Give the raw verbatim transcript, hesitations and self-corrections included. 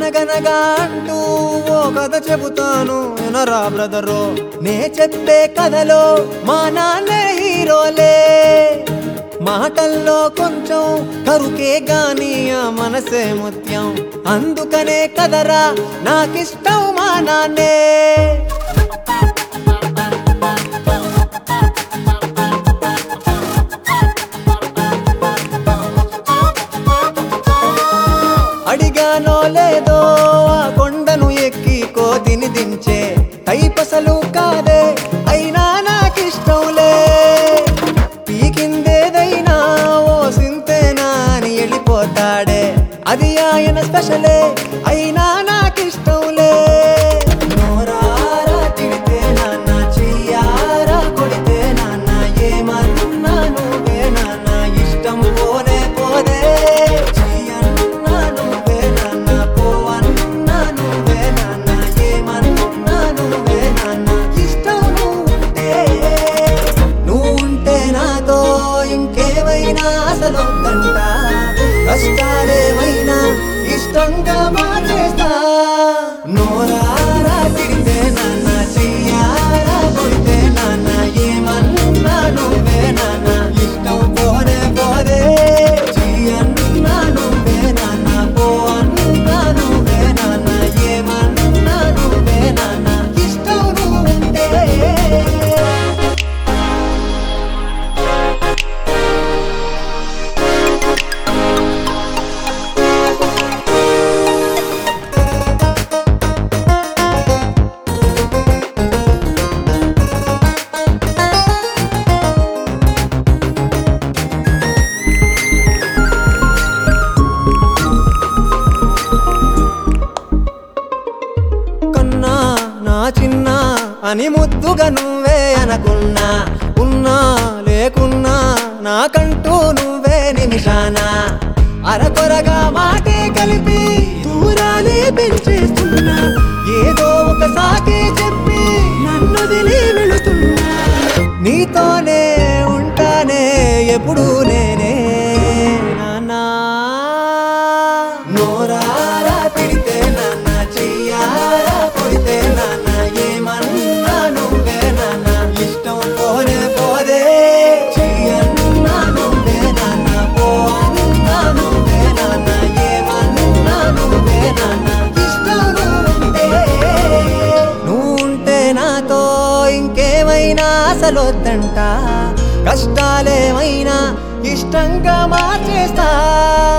అనగనగా అంటూ ఓ కథ చెబుతాను వినరా బ్రదరు. నే చెప్పే కథలో మా నాన్నే హీరోలే. మాటల్లో కొంచెం కరుకే గాని ఆ మనసే ముత్యం. అందుకనే కదరా నాకిష్టం మా నాన్నే. అడిగానో లేదో ఆ కొండను ఎక్కి కోతిని దించే కైపసలు కాదే అయినా నాకిష్టంలే. పీకిందేదైనా ఓ సింతేనా అని వెళ్ళిపోతాడే అది ఆయన స్పెషలే అయినా నాకిష్టంలే. నోరారా తిడితే నాన్న చెయ్యారా కొడితే నాన్న ఏమన్నా నువ్వే నాన్న ఇష్టం పోనే పోదే. అసలొద్దంట కష్టాలేమైనా ఇష్టంగా మార్చేస్తా. నోరారా తిడితే నాన్న చెయ్యారా కొడితే నాన్న ఏమన్నా నువ్వే నాన్న ఇష్టం పోనే పోదే. చెయ్యన్నా నువ్వే నాన్న పో అన్నా నువ్వే నాన్న ఏమన్నా నువ్వే నాన్న ఇష్టం నువ్వుంటే. చిన్న అని ముద్దుగా నువ్వే అనుకున్నా. ఉన్నా లేకున్నా నాకంటూ నువ్వే నిమిషానా. అరకొరగా మాటే కలిపి దూరాలే పెంచేస్తున్నా. ఏదో ఒక సాకే చెప్పి నన్ను వదిలి వెళుతున్నా. నీతోనే ఉంటానే ఎప్పుడు నేనే నాన్నా. నోరారా తిడితే నాన్న చెయ్యారా కొడితే నాన్న ఏమన్నా నువ్వే నాన్న ఇష్టం పోనే పోదే. చెయ్యన్నా నువ్వే నాన్న పో అన్నా నువ్వే నాన్న ఏమన్నా నువ్వే నాన్న ఇష్టం నువ్వుంటే. నువ్వుంటే నాతో ఇంకేమైనా అసలొద్దంట. కష్టాలేమైనా ఇష్టంగా మార్చేస్తా.